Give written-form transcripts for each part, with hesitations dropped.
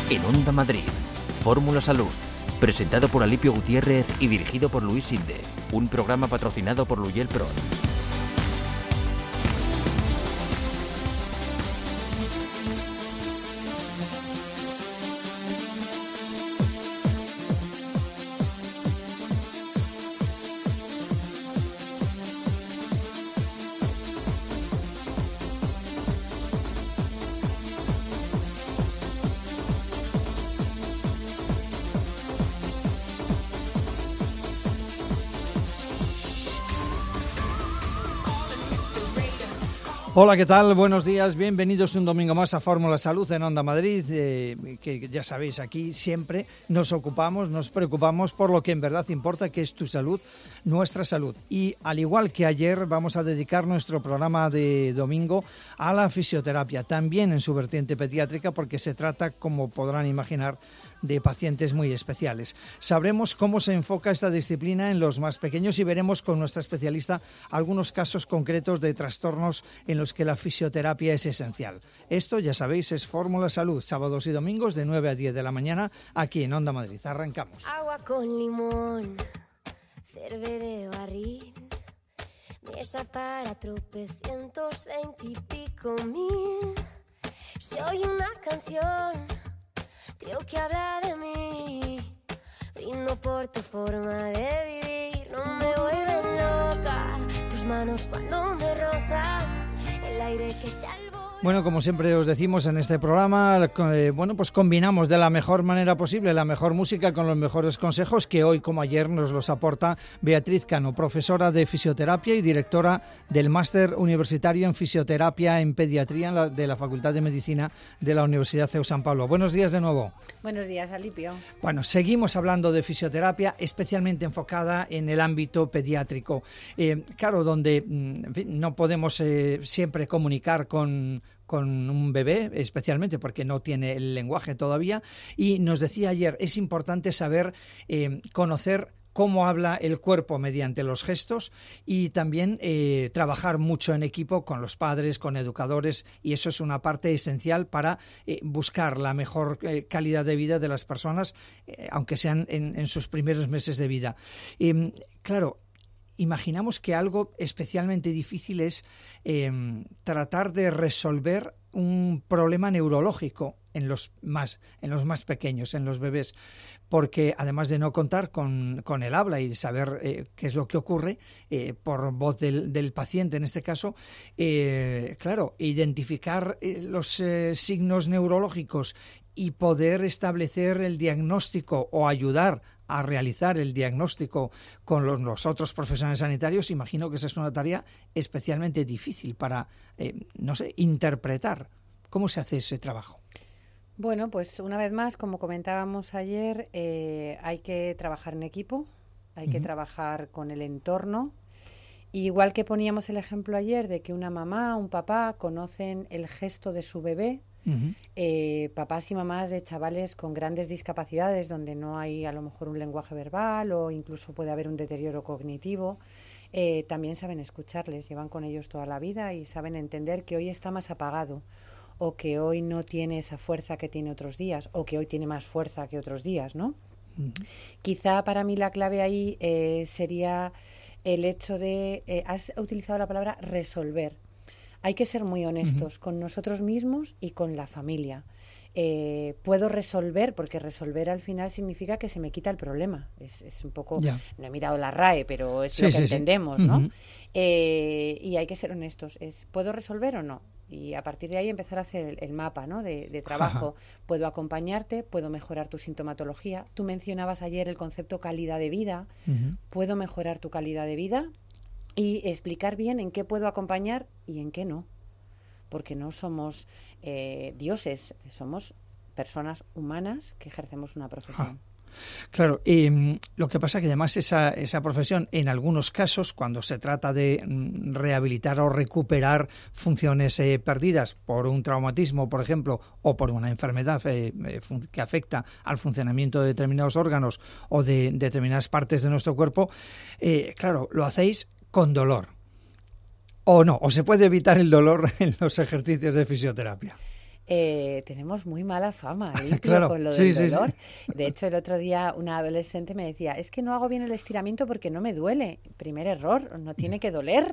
En Onda Madrid, Fórmula Salud, presentado por Alipio Gutiérrez y dirigido por Luis Sinde, un programa patrocinado por Luyel Pro. Hola, ¿qué tal? Buenos días, bienvenidos un domingo más a Fórmula Salud en Onda Madrid, que ya sabéis, aquí siempre nos preocupamos por lo que en verdad importa, que es tu salud, nuestra salud. Y al igual que ayer, vamos a dedicar nuestro programa de domingo a la fisioterapia, también en su vertiente pediátrica, porque se trata, como podrán imaginar, de pacientes muy especiales. Sabremos cómo se enfoca esta disciplina en los más pequeños y veremos con nuestra especialista algunos casos concretos de trastornos en los que la fisioterapia es esencial. Esto, ya sabéis, es Fórmula Salud, sábados y domingos de 9 a 10 de la mañana, aquí en Onda Madrid. Arrancamos. Agua con limón, cerve de barril, mesa para tropecientos 20 y pico mil. Se oye una canción, creo que habla de mí. Brindo por tu forma de vivir. No me vuelven loca tus manos cuando me rozan el aire que salvo. Bueno, como siempre os decimos en este programa, pues combinamos de la mejor manera posible la mejor música con los mejores consejos, que hoy, como ayer, nos los aporta Beatriz Cano, profesora de fisioterapia y directora del Máster Universitario en Fisioterapia en Pediatría de la Facultad de Medicina de la Universidad CEU San Pablo. Buenos días de nuevo. Buenos días, Alipio. Bueno, seguimos hablando de fisioterapia, especialmente enfocada en el ámbito pediátrico. Claro, donde en fin, no podemos siempre comunicar con un bebé, especialmente porque no tiene el lenguaje todavía, y nos decía ayer, es importante saber conocer cómo habla el cuerpo mediante los gestos y también trabajar mucho en equipo con los padres, con educadores, y eso es una parte esencial para buscar la mejor calidad de vida de las personas, aunque sean en sus primeros meses de vida. Claro, imaginamos que algo especialmente difícil es tratar de resolver un problema neurológico en los más pequeños, en los bebés, porque además de no contar con el habla y saber qué es lo que ocurre por voz del paciente en este caso, claro, identificar los signos neurológicos y poder establecer el diagnóstico o ayudar a realizar el diagnóstico con los otros profesionales sanitarios, imagino que esa es una tarea especialmente difícil para, interpretar. ¿Cómo se hace ese trabajo? Bueno, pues una vez más, como comentábamos ayer, hay que trabajar en equipo, hay que trabajar con el entorno. Igual que poníamos el ejemplo ayer de que una mamá, un papá conocen el gesto de su bebé, papás y mamás de chavales con grandes discapacidades donde no hay a lo mejor un lenguaje verbal o incluso puede haber un deterioro cognitivo, también saben escucharles, llevan con ellos toda la vida y saben entender que hoy está más apagado o que hoy no tiene esa fuerza que tiene otros días o que hoy tiene más fuerza que otros días, ¿no? Quizá para mí la clave ahí sería el hecho de, has utilizado la palabra resolver. Hay que ser muy honestos con nosotros mismos y con la familia. Puedo resolver, porque resolver al final significa que se me quita el problema. Es un poco, no he mirado la RAE, pero es lo que entendemos, ¿no? Y hay que ser honestos. ¿Puedo resolver o no? Y a partir de ahí empezar a hacer el mapa, ¿no? de trabajo. Puedo acompañarte, puedo mejorar tu sintomatología. Tú mencionabas ayer el concepto calidad de vida. Puedo mejorar tu calidad de vida y explicar bien en qué puedo acompañar y en qué no. Porque no somos dioses, somos personas humanas que ejercemos una profesión. Claro, lo que pasa que además esa profesión, en algunos casos, cuando se trata de rehabilitar o recuperar funciones perdidas por un traumatismo, por ejemplo, o por una enfermedad que afecta al funcionamiento de determinados órganos o de determinadas partes de nuestro cuerpo, claro, lo hacéis con dolor. ¿O no? ¿O se puede evitar el dolor en los ejercicios de fisioterapia? Tenemos muy mala fama, Alipio, claro, con lo del dolor. Sí. De hecho, el otro día una adolescente me decía, es que no hago bien el estiramiento porque no me duele. Primer error, no tiene que doler.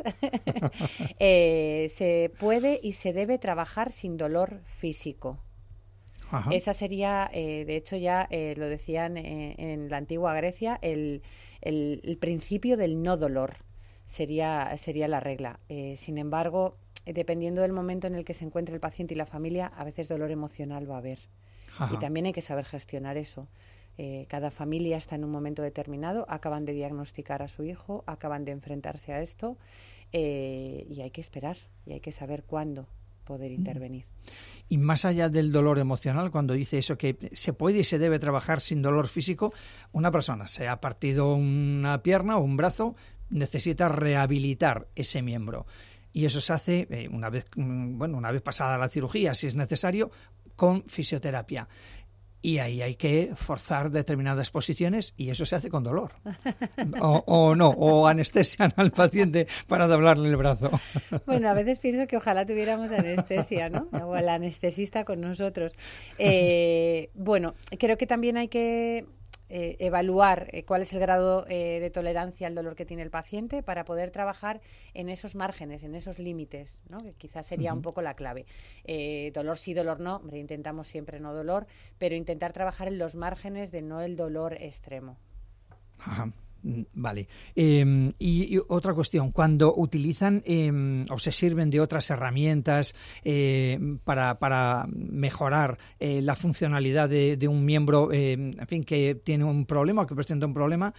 Se puede y se debe trabajar sin dolor físico. Ajá. Esa sería, de hecho ya lo decían en la antigua Grecia, el principio del no dolor sería la regla. Sin embargo, dependiendo del momento en el que se encuentre el paciente y la familia, a veces dolor emocional va a haber. Ajá. Y también hay que saber gestionar eso. Cada familia está en un momento determinado, acaban de diagnosticar a su hijo, acaban de enfrentarse a esto y hay que esperar y hay que saber cuándo poder intervenir. Y más allá del dolor emocional, cuando dice eso que se puede y se debe trabajar sin dolor físico, una persona se ha partido una pierna o un brazo, necesita rehabilitar ese miembro. Y eso se hace una vez pasada la cirugía, si es necesario, con fisioterapia. Y ahí hay que forzar determinadas posiciones y eso se hace con dolor. O no, o anestesian al paciente para doblarle el brazo. Bueno, a veces pienso que ojalá tuviéramos anestesia, ¿no? O el anestesista con nosotros. Bueno, creo que también hay que evaluar cuál es el grado de tolerancia al dolor que tiene el paciente para poder trabajar en esos márgenes, en esos límites, ¿no? Que quizás sería un poco la clave. Dolor sí, dolor no. Hombre, intentamos siempre no dolor, pero intentar trabajar en los márgenes de no el dolor extremo. Ajá. Vale. Y otra cuestión, cuando utilizan o se sirven de otras herramientas para mejorar la funcionalidad de un miembro, en fin, que tiene un problema o que presenta un problema,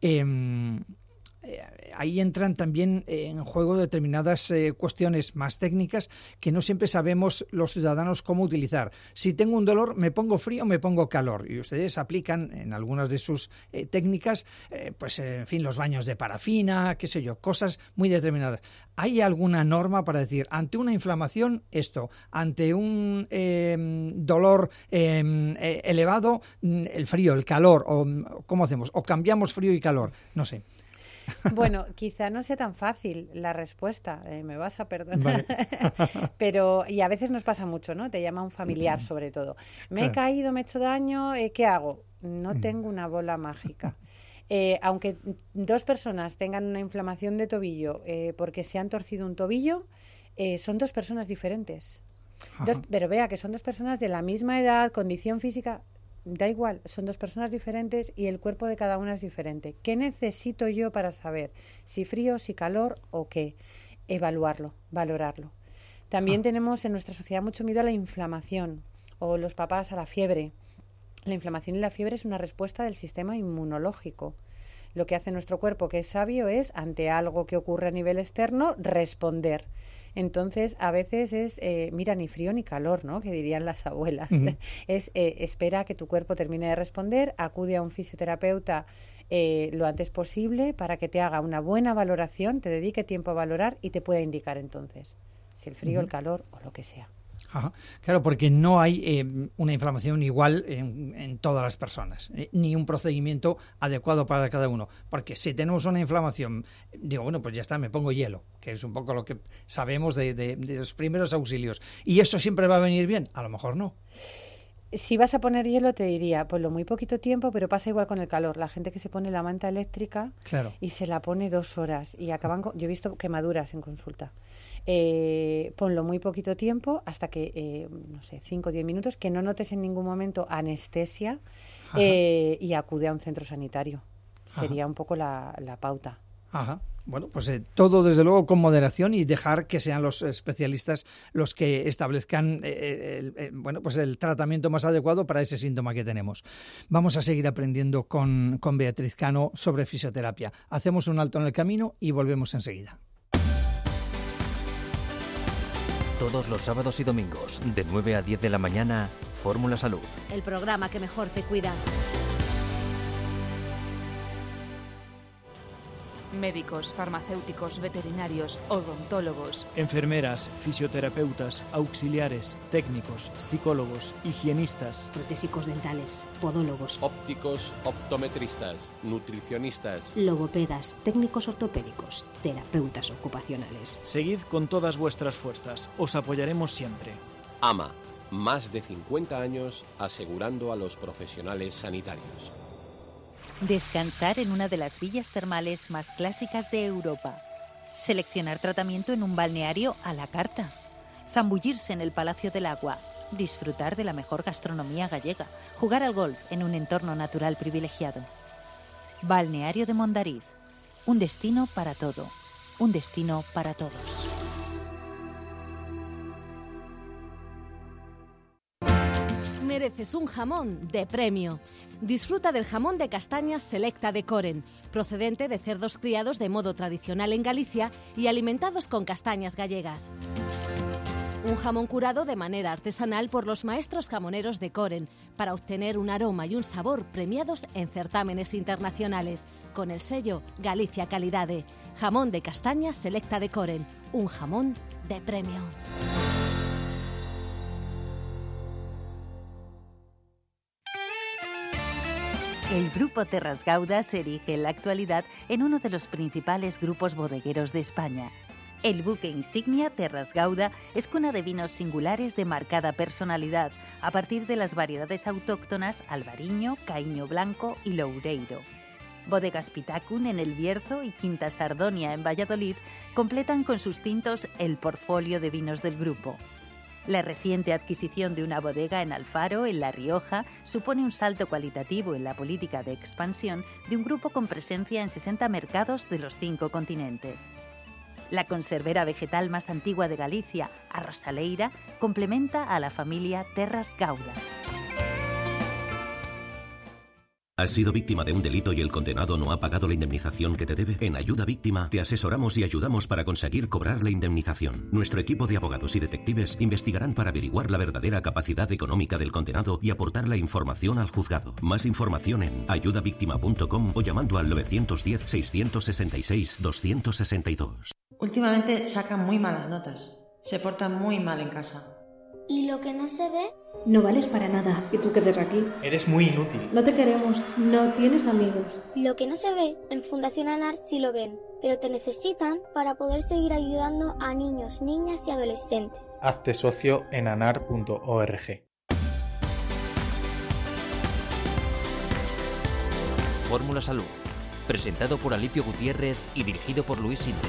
ahí entran también en juego determinadas cuestiones más técnicas que no siempre sabemos los ciudadanos cómo utilizar. Si tengo un dolor, me pongo frío, me pongo calor. Y ustedes aplican en algunas de sus técnicas, en fin, los baños de parafina, qué sé yo, cosas muy determinadas. ¿Hay alguna norma para decir, ante una inflamación, esto, ante un dolor elevado, el frío, el calor, o cómo hacemos? ¿O cambiamos frío y calor? No sé. Bueno, quizá no sea tan fácil la respuesta, me vas a perdonar, vale. Pero, y a veces nos pasa mucho, ¿no? Te llama un familiar sobre todo. Me he caído, me he hecho daño, ¿qué hago? No tengo una bola mágica. Aunque dos personas tengan una inflamación de tobillo porque se han torcido un tobillo, son dos personas diferentes. Pero vea que son dos personas de la misma edad, condición física. Da igual, son dos personas diferentes y el cuerpo de cada una es diferente. ¿Qué necesito yo para saber si frío, si calor o qué? Evaluarlo, valorarlo. También tenemos en nuestra sociedad mucho miedo a la inflamación o los papás a la fiebre. La inflamación y la fiebre es una respuesta del sistema inmunológico. Lo que hace nuestro cuerpo, que es sabio, es, ante algo que ocurre a nivel externo, responder. Entonces, a veces es, mira, ni frío ni calor, ¿no? Que dirían las abuelas. Es, espera que tu cuerpo termine de responder, acude a un fisioterapeuta lo antes posible para que te haga una buena valoración, te dedique tiempo a valorar y te pueda indicar entonces si el frío, el calor o lo que sea. Ajá. Claro, porque no hay una inflamación igual en todas las personas, ni un procedimiento adecuado para cada uno. Porque si tenemos una inflamación, digo, bueno, pues ya está, me pongo hielo, que es un poco lo que sabemos de los primeros auxilios. ¿Y eso siempre va a venir bien? A lo mejor no. Si vas a poner hielo, te diría, pues lo muy poquito tiempo, pero pasa igual con el calor. La gente que se pone la manta eléctrica y se la pone 2 horas y acaban yo he visto quemaduras en consulta. Ponlo muy poquito tiempo hasta que, 5 o 10 minutos, que no notes en ningún momento anestesia y acude a un centro sanitario. Sería un poco la pauta. Ajá. Bueno, pues todo desde luego con moderación y dejar que sean los especialistas los que establezcan el tratamiento más adecuado para ese síntoma que tenemos. Vamos a seguir aprendiendo con Beatriz Cano sobre fisioterapia. Hacemos un alto en el camino y volvemos enseguida. Todos los sábados y domingos, de 9 a 10 de la mañana, Fórmula Salud. El programa que mejor te cuida. Médicos, farmacéuticos, veterinarios, odontólogos, enfermeras, fisioterapeutas, auxiliares, técnicos, psicólogos, higienistas, protésicos dentales, podólogos, ópticos, optometristas, nutricionistas, logopedas, técnicos ortopédicos, terapeutas ocupacionales. Seguid con todas vuestras fuerzas, os apoyaremos siempre. AMA, Más de 50 años asegurando a los profesionales sanitarios. Descansar en una de las villas termales más clásicas de Europa. Seleccionar tratamiento en un balneario a la carta. Zambullirse en el Palacio del Agua. Disfrutar de la mejor gastronomía gallega. Jugar al golf en un entorno natural privilegiado. Balneario de Mondariz. Un destino para todo. Un destino para todos. Mereces un jamón de premio. Disfruta del jamón de castañas Selecta de Coren, procedente de cerdos criados de modo tradicional en Galicia y alimentados con castañas gallegas. Un jamón curado de manera artesanal por los maestros jamoneros de Coren para obtener un aroma y un sabor premiados en certámenes internacionales, con el sello Galicia Calidade. Jamón de castañas Selecta de Coren, un jamón de premio. El Grupo Terras Gauda se erige en la actualidad en uno de los principales grupos bodegueros de España. El buque insignia Terras Gauda es cuna de vinos singulares de marcada personalidad, a partir de las variedades autóctonas Albariño, Caíño Blanco y Loureiro. Bodegas Pitacun en El Bierzo y Quinta Sardonia en Valladolid completan con sus tintos el portfolio de vinos del grupo. La reciente adquisición de una bodega en Alfaro, en La Rioja, supone un salto cualitativo en la política de expansión de un grupo con presencia en 60 mercados de los 5 continentes. La conservera vegetal más antigua de Galicia, a Rosaleira, complementa a la familia Terras Gauda. ¿Has sido víctima de un delito y el condenado no ha pagado la indemnización que te debe? En Ayuda Víctima te asesoramos y ayudamos para conseguir cobrar la indemnización. Nuestro equipo de abogados y detectives investigarán para averiguar la verdadera capacidad económica del condenado y aportar la información al juzgado. Más información en ayudavictima.com o llamando al 910-666-262. Últimamente sacan muy malas notas. Se portan muy mal en casa. ¿Y lo que no se ve? No vales para nada. ¿Y tú qué haces aquí? Eres muy inútil. No te queremos. No tienes amigos. Lo que no se ve, en Fundación ANAR sí lo ven, pero te necesitan para poder seguir ayudando a niños, niñas y adolescentes. Hazte socio en anar.org. Fórmula Salud, presentado por Alipio Gutiérrez y dirigido por Luis Sinde.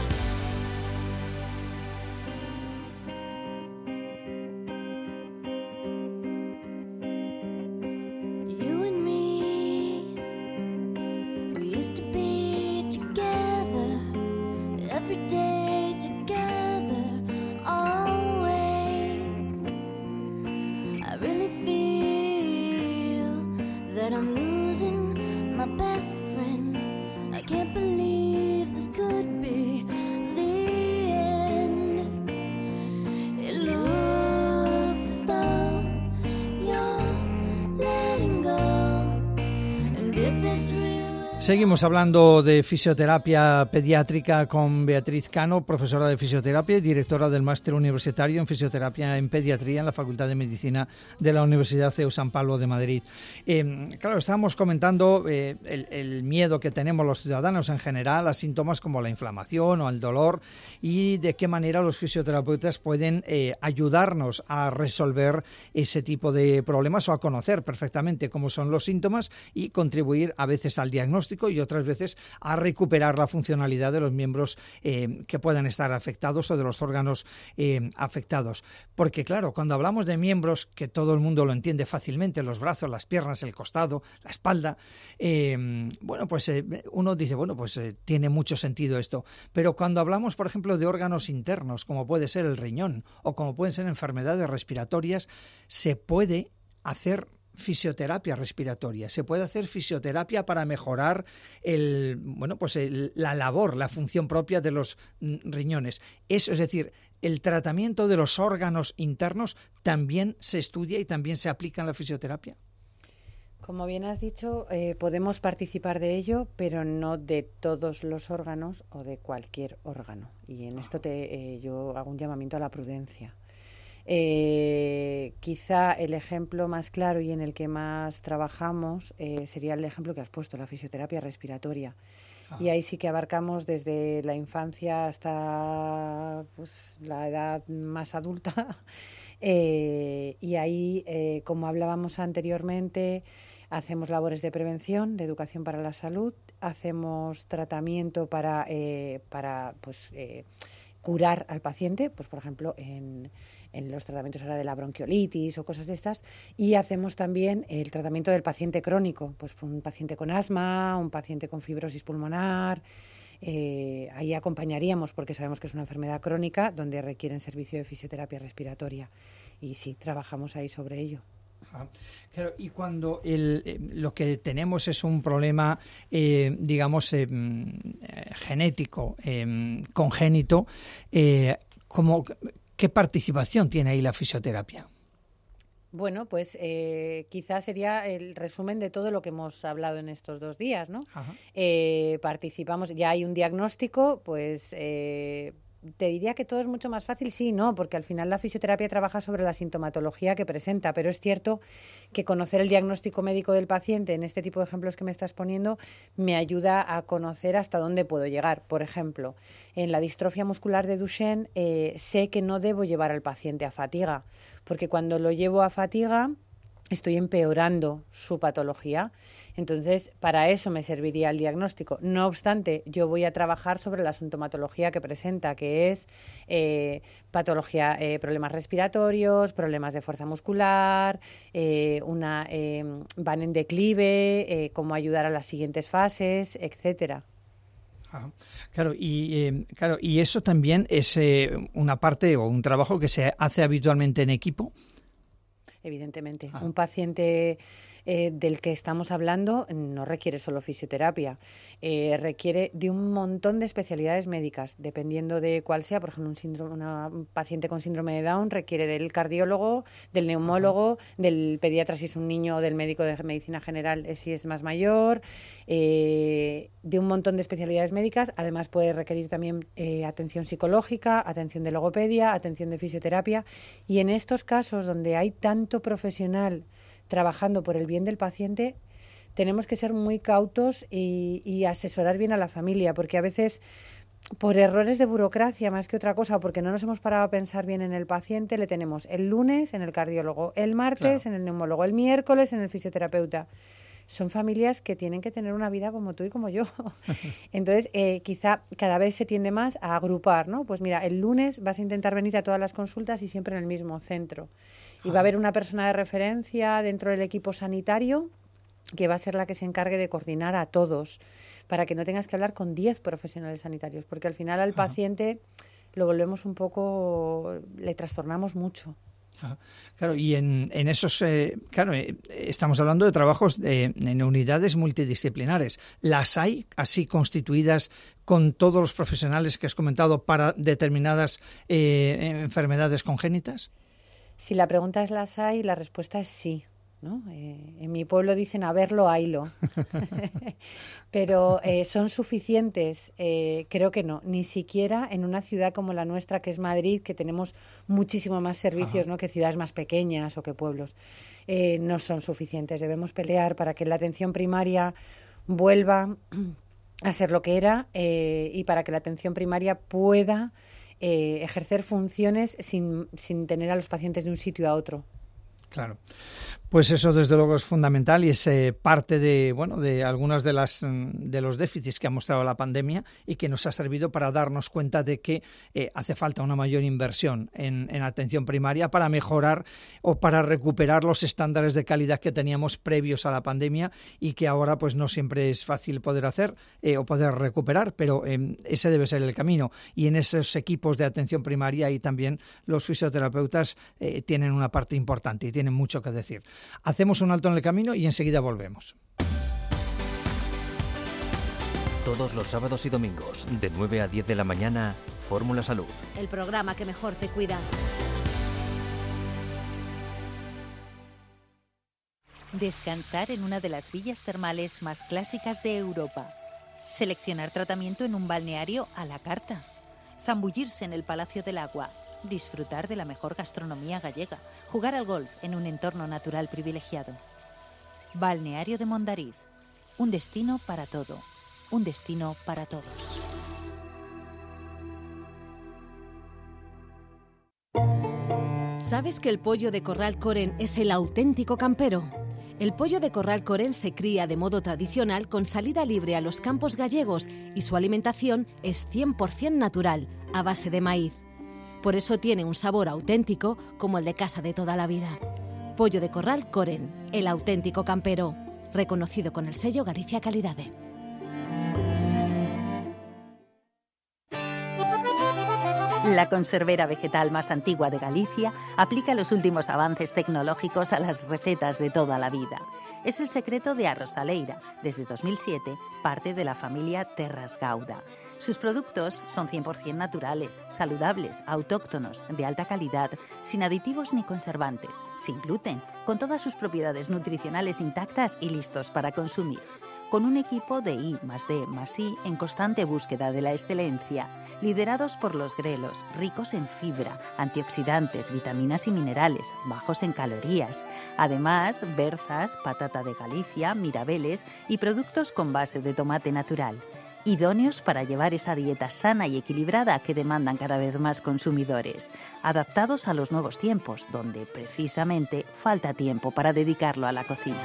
Seguimos hablando de fisioterapia pediátrica con Beatriz Cano, profesora de fisioterapia y directora del máster universitario en fisioterapia en pediatría en la Facultad de Medicina de la Universidad CEU San Pablo de Madrid. Claro, estábamos comentando el miedo que tenemos los ciudadanos en general a síntomas como la inflamación o el dolor y de qué manera los fisioterapeutas pueden ayudarnos a resolver ese tipo de problemas o a conocer perfectamente cómo son los síntomas y contribuir a veces al diagnóstico y otras veces a recuperar la funcionalidad de los miembros que puedan estar afectados o de los órganos afectados. Porque claro, cuando hablamos de miembros, que todo el mundo lo entiende fácilmente, los brazos, las piernas, el costado, la espalda, uno dice, tiene mucho sentido esto. Pero cuando hablamos, por ejemplo, de órganos internos, como puede ser el riñón o como pueden ser enfermedades respiratorias, se puede hacer fisioterapia respiratoria, se puede hacer fisioterapia para mejorar la labor, la función propia de los riñones. Eso, es decir, el tratamiento de los órganos internos también se estudia y también se aplica en la fisioterapia. Como bien has dicho, podemos participar de ello, pero no de todos los órganos o de cualquier órgano. Y en esto yo hago un llamamiento a la prudencia. Quizá el ejemplo más claro y en el que más trabajamos sería el ejemplo que has puesto, la fisioterapia respiratoria. Y ahí sí que abarcamos desde la infancia hasta la edad más adulta Y ahí, como hablábamos anteriormente, hacemos labores de prevención, de educación para la salud, hacemos tratamiento para curar al paciente, pues por ejemplo en los tratamientos ahora de la bronquiolitis o cosas de estas, y hacemos también el tratamiento del paciente crónico, pues un paciente con asma, un paciente con fibrosis pulmonar. Ahí acompañaríamos porque sabemos que es una enfermedad crónica donde requieren servicio de fisioterapia respiratoria, y sí, trabajamos ahí sobre ello. Claro, y cuando lo que tenemos es un problema, genético, congénito, ¿qué participación tiene ahí la fisioterapia? Bueno, pues quizás sería el resumen de todo lo que hemos hablado en estos 2 días, ¿no? Participamos, ya hay un diagnóstico, pues te diría que todo es mucho más fácil, sí, no, porque al final la fisioterapia trabaja sobre la sintomatología que presenta, pero es cierto que conocer el diagnóstico médico del paciente en este tipo de ejemplos que me estás poniendo me ayuda a conocer hasta dónde puedo llegar. Por ejemplo, en la distrofia muscular de Duchenne sé que no debo llevar al paciente a fatiga, porque cuando lo llevo a fatiga estoy empeorando su patología. Entonces, para eso me serviría el diagnóstico. No obstante, yo voy a trabajar sobre la sintomatología que presenta, que es patología, problemas respiratorios, problemas de fuerza muscular, van en declive, cómo ayudar a las siguientes fases, etcétera. Claro, y eso también es una parte o un trabajo que se hace habitualmente en equipo. Evidentemente, un paciente del que estamos hablando no requiere solo fisioterapia, requiere de un montón de especialidades médicas, dependiendo de cuál sea. Por ejemplo, un paciente con síndrome de Down requiere del cardiólogo, del neumólogo, del pediatra si es un niño, o del médico de medicina general si es más mayor, de un montón de especialidades médicas. Además puede requerir también atención psicológica, atención de logopedia, atención de fisioterapia, y en estos casos donde hay tanto profesional trabajando por el bien del paciente, tenemos que ser muy cautos y asesorar bien a la familia, porque a veces por errores de burocracia más que otra cosa, porque no nos hemos parado a pensar bien en el paciente, le tenemos el lunes en el cardiólogo, el martes en el neumólogo, el miércoles en el fisioterapeuta. Son familias que tienen que tener una vida como tú y como yo. Entonces, quizá cada vez se tiende más a agrupar, ¿no? Pues mira, el lunes vas a intentar venir a todas las consultas y siempre en el mismo centro. Y va a haber una persona de referencia dentro del equipo sanitario que va a ser la que se encargue de coordinar a todos, para que no tengas que hablar con 10 profesionales sanitarios, porque al final al paciente lo volvemos un poco, le trastornamos mucho. Claro, y en esos, estamos hablando de trabajos en unidades multidisciplinares. ¿Las hay así constituidas con todos los profesionales que has comentado para determinadas enfermedades congénitas? Si la pregunta es ¿las hay?, la respuesta es sí, ¿no? En mi pueblo dicen a verlo, haylo. Pero ¿son suficientes? Creo que no. Ni siquiera en una ciudad como la nuestra, que es Madrid, que tenemos muchísimo más servicios, ¿no?, que ciudades más pequeñas o que pueblos. No son suficientes. Debemos pelear para que la atención primaria vuelva a ser lo que era y para que la atención primaria pueda ejercer funciones sin tener a los pacientes de un sitio a otro. Claro. Pues eso desde luego es fundamental y es parte de algunos de los déficits que ha mostrado la pandemia y que nos ha servido para darnos cuenta de que hace falta una mayor inversión en atención primaria para mejorar o para recuperar los estándares de calidad que teníamos previos a la pandemia y que ahora pues no siempre es fácil poder hacer o poder recuperar, pero ese debe ser el camino, y en esos equipos de atención primaria y también los fisioterapeutas tienen una parte importante y tienen mucho que decir. Hacemos un alto en el camino y enseguida volvemos. Todos los sábados y domingos, de 9 a 10 de la mañana, Fórmula Salud. El programa que mejor te cuida. Descansar en una de las villas termales más clásicas de Europa. Seleccionar tratamiento en un balneario a la carta. Zambullirse en el Palacio del Agua. Disfrutar de la mejor gastronomía gallega, jugar al golf en un entorno natural privilegiado. Balneario de Mondariz, un destino para todo, un destino para todos. ¿Sabes que el pollo de corral Coren es el auténtico campero? El pollo de corral Coren se cría de modo tradicional con salida libre a los campos gallegos y su alimentación es 100% natural, a base de maíz. Por eso tiene un sabor auténtico como el de casa de toda la vida. Pollo de corral Coren, el auténtico campero, reconocido con el sello Galicia Calidade. La conservera vegetal más antigua de Galicia aplica los últimos avances tecnológicos a las recetas de toda la vida. Es el secreto de Arrosaleira, desde 2007, parte de la familia Terras Gauda. Sus productos son 100% naturales, saludables, autóctonos, de alta calidad, sin aditivos ni conservantes, sin gluten, con todas sus propiedades nutricionales intactas y listos para consumir. Con un equipo de I+D+I en constante búsqueda de la excelencia, liderados por los grelos, ricos en fibra, antioxidantes, vitaminas y minerales, bajos en calorías. Además, berzas, patata de Galicia, mirabeles y productos con base de tomate natural. Idóneos para llevar esa dieta sana y equilibrada que demandan cada vez más consumidores. Adaptados a los nuevos tiempos, donde precisamente falta tiempo para dedicarlo a la cocina.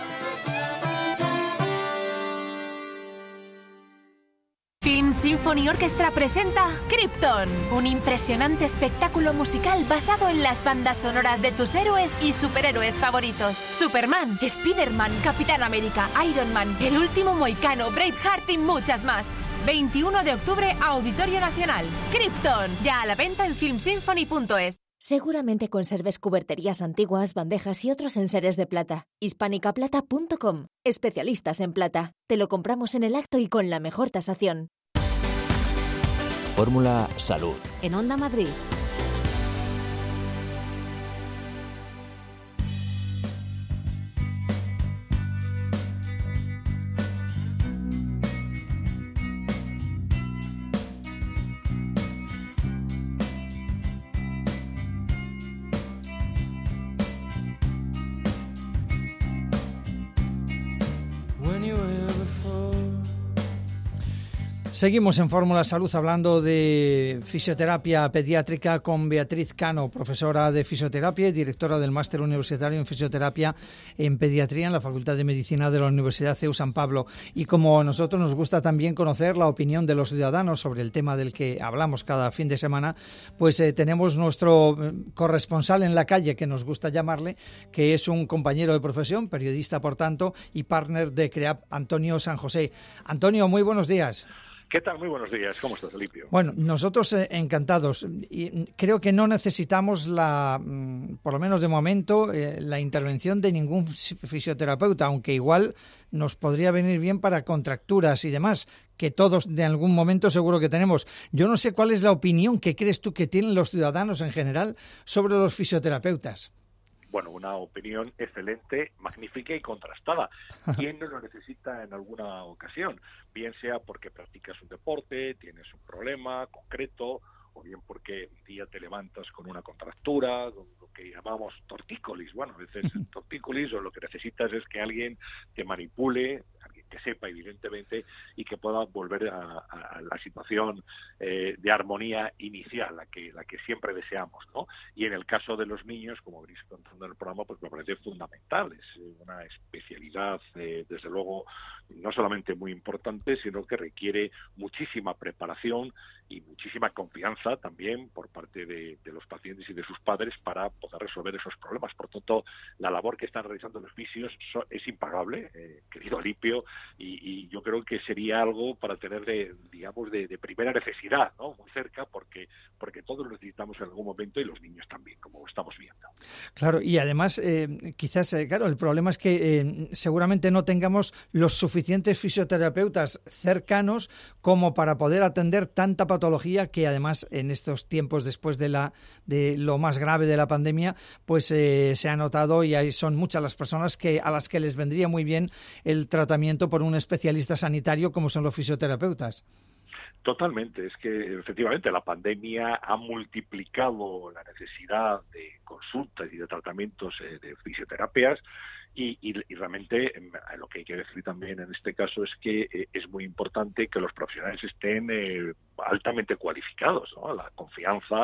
Film Symphony Orchestra presenta Krypton, un impresionante espectáculo musical basado en las bandas sonoras de tus héroes y superhéroes favoritos. Superman, Spider-Man, Capitán América, Iron Man, El Último Mohicano, Braveheart y muchas más. 21 de octubre, Auditorio Nacional. Krypton, ya a la venta en filmsymphony.es. Seguramente conserves cuberterías antiguas, bandejas y otros enseres de plata. hispanicaplata.com. Especialistas en plata. Te lo compramos en el acto y con la mejor tasación. Fórmula Salud. En Onda Madrid. Seguimos en Fórmula Salud hablando de fisioterapia pediátrica con Beatriz Cano, profesora de fisioterapia y directora del Máster Universitario en Fisioterapia en Pediatría en la Facultad de Medicina de la Universidad CEU San Pablo. Y como a nosotros nos gusta también conocer la opinión de los ciudadanos sobre el tema del que hablamos cada fin de semana, pues tenemos nuestro corresponsal en la calle, que nos gusta llamarle, que es un compañero de profesión, periodista por tanto, y partner de CREAP, Antonio San José. Antonio, muy buenos días. ¿Qué tal? Muy buenos días. ¿Cómo estás, Alipio? Bueno, nosotros encantados. Y creo que no necesitamos, por lo menos de momento, la intervención de ningún fisioterapeuta, aunque igual nos podría venir bien para contracturas y demás, que todos de algún momento seguro que tenemos. Yo no sé cuál es la opinión que crees tú que tienen los ciudadanos en general sobre los fisioterapeutas. Bueno, una opinión excelente, magnífica y contrastada. ¿Quién no lo necesita en alguna ocasión? Bien sea porque practicas un deporte, tienes un problema concreto, o bien porque un día te levantas con una contractura, lo que llamamos tortícolis. Bueno, a veces tortícolis, o lo que necesitas es que alguien te manipule, alguien que sepa evidentemente, y que pueda volver a la situación de armonía inicial, la que siempre deseamos, ¿no? Y en el caso de los niños, como veréis contando en el programa, pues me parece fundamental. Es una especialidad, desde luego, no solamente muy importante, sino que requiere muchísima preparación y muchísima confianza también por parte de los pacientes y de sus padres para poder resolver esos problemas. Por tanto, la labor que están realizando los fisios es impagable, querido Alipio, y yo creo que sería algo para tener de primera necesidad, ¿no? Muy cerca, porque todos lo necesitamos en algún momento, y los niños también, como estamos viendo. Claro, y además quizás, claro, el problema es que seguramente no tengamos los suficientes fisioterapeutas cercanos como para poder atender tanta patología que además en estos tiempos después de lo más grave de la pandemia, pues se ha notado, y ahí son muchas las personas a las que les vendría muy bien el tratamiento por un especialista sanitario como son los fisioterapeutas. Totalmente, es que efectivamente la pandemia ha multiplicado la necesidad de consultas y de tratamientos de fisioterapias, y realmente lo que hay que decir también en este caso es que es muy importante que los profesionales estén altamente cualificados, ¿no? La confianza,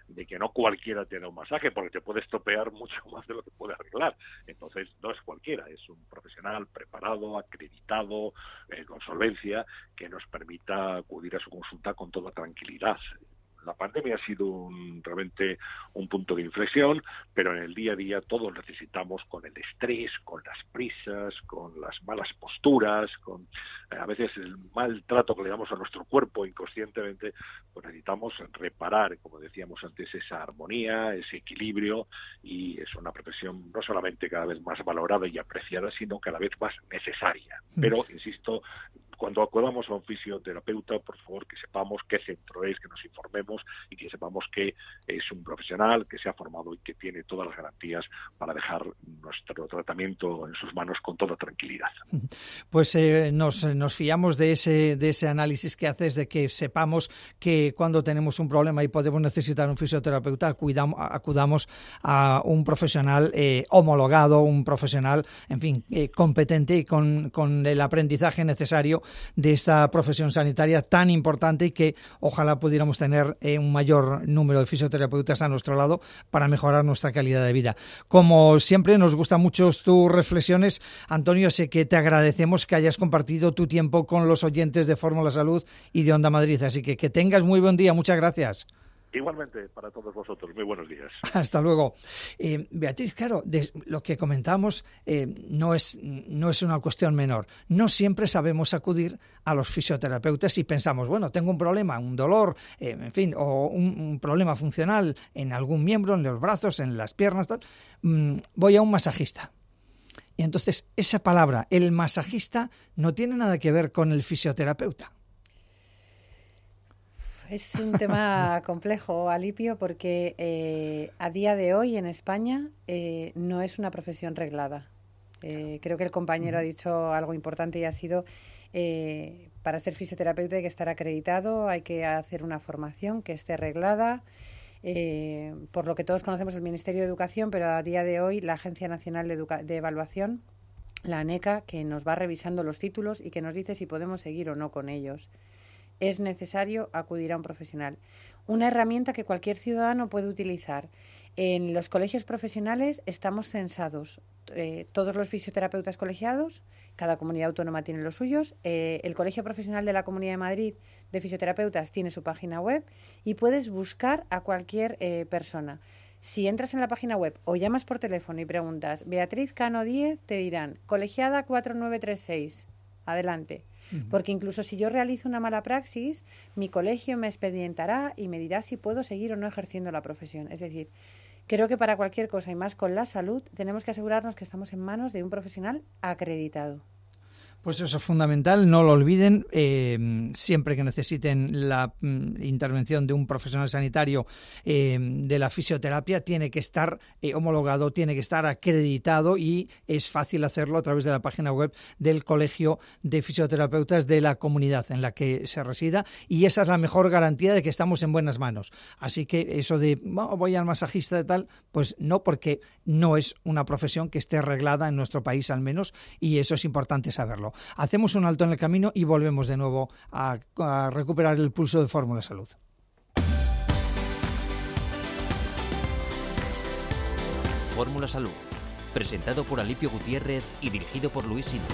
de que no cualquiera te da un masaje, porque te puede estropear mucho más de lo que puede arreglar. Entonces, no es cualquiera, es un profesional preparado, acreditado, con solvencia, que nos permita acudir a su consulta con toda tranquilidad. La pandemia ha sido realmente un punto de inflexión, pero en el día a día todos necesitamos, con el estrés, con las prisas, con las malas posturas, con a veces el mal trato que le damos a nuestro cuerpo inconscientemente, pues necesitamos reparar, como decíamos antes, esa armonía, ese equilibrio, y es una profesión no solamente cada vez más valorada y apreciada, sino cada vez más necesaria. Pero, insisto, cuando acudamos a un fisioterapeuta, por favor, que sepamos qué centro es, que nos informemos y que sepamos que es un profesional que se ha formado y que tiene todas las garantías para dejar nuestro tratamiento en sus manos con toda tranquilidad. Pues nos fiamos de ese análisis que haces, de que sepamos que cuando tenemos un problema y podemos necesitar un fisioterapeuta, acudamos a un profesional homologado, un profesional, en fin, competente y con el aprendizaje necesario de esta profesión sanitaria tan importante, y que ojalá pudiéramos tener un mayor número de fisioterapeutas a nuestro lado para mejorar nuestra calidad de vida. Como siempre, nos gustan mucho tus reflexiones, Antonio. Sé que te agradecemos que hayas compartido tu tiempo con los oyentes de Fórmula Salud y de Onda Madrid, así que tengas muy buen día. Muchas gracias. Igualmente, para todos vosotros, muy buenos días. Hasta luego. Beatriz, claro, lo que comentamos no es una cuestión menor. No siempre sabemos acudir a los fisioterapeutas y pensamos, bueno, tengo un problema, un dolor, en fin, o un problema funcional en algún miembro, en los brazos, en las piernas, tal. Voy a un masajista. Y entonces esa palabra, el masajista, no tiene nada que ver con el fisioterapeuta. Es un tema complejo, Alipio, porque a día de hoy en España no es una profesión reglada. Creo que el compañero ha dicho algo importante, y ha sido, para ser fisioterapeuta hay que estar acreditado, hay que hacer una formación que esté reglada, por lo que todos conocemos el Ministerio de Educación, pero a día de hoy la Agencia Nacional de Evaluación, la ANECA, que nos va revisando los títulos y que nos dice si podemos seguir o no con ellos. Es necesario acudir a un profesional. Una herramienta que cualquier ciudadano puede utilizar. En los colegios profesionales estamos censados. Todos los fisioterapeutas colegiados, cada comunidad autónoma tiene los suyos. El Colegio Profesional de la Comunidad de Madrid de Fisioterapeutas tiene su página web y puedes buscar a cualquier persona. Si entras en la página web o llamas por teléfono y preguntas Beatriz Cano 10, te dirán colegiada 4936. Adelante. Porque incluso si yo realizo una mala praxis, mi colegio me expedientará y me dirá si puedo seguir o no ejerciendo la profesión. Es decir, creo que para cualquier cosa, y más con la salud, tenemos que asegurarnos que estamos en manos de un profesional acreditado. Pues eso es fundamental, no lo olviden, siempre que necesiten la intervención de un profesional sanitario de la fisioterapia, tiene que estar homologado, tiene que estar acreditado, y es fácil hacerlo a través de la página web del Colegio de Fisioterapeutas de la comunidad en la que se resida, y esa es la mejor garantía de que estamos en buenas manos. Así que eso de voy al masajista de tal, pues no, porque no es una profesión que esté reglada en nuestro país al menos, y eso es importante saberlo. Hacemos un alto en el camino y volvemos de nuevo a recuperar el pulso de Fórmula Salud. Fórmula Salud, presentado por Alipio Gutiérrez y dirigido por Luis Sinde.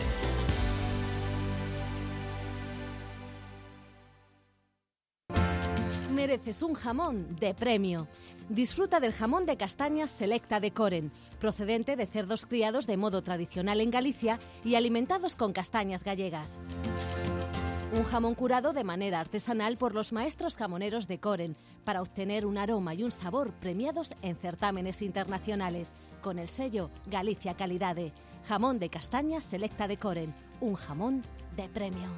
Mereces un jamón de premio. Disfruta del jamón de castañas Selecta de Coren, procedente de cerdos criados de modo tradicional en Galicia y alimentados con castañas gallegas. Un jamón curado de manera artesanal por los maestros jamoneros de Coren, para obtener un aroma y un sabor premiados en certámenes internacionales, con el sello Galicia Calidade. Jamón de castañas Selecta de Coren, un jamón de premio.